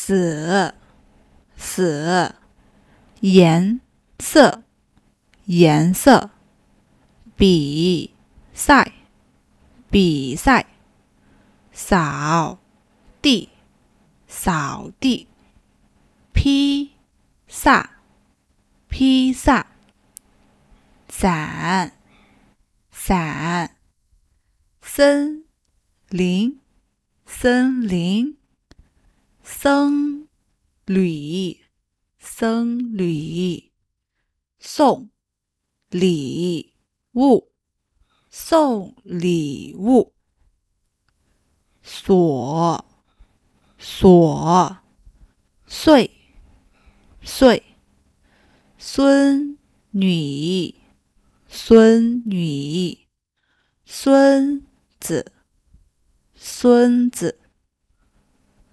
死死，颜色颜色，比赛比赛，扫地扫地，披萨披萨，伞伞，森林森林，僧侣僧侣，送礼物送礼物，锁锁，岁岁，孙女孙女，孙子孙子。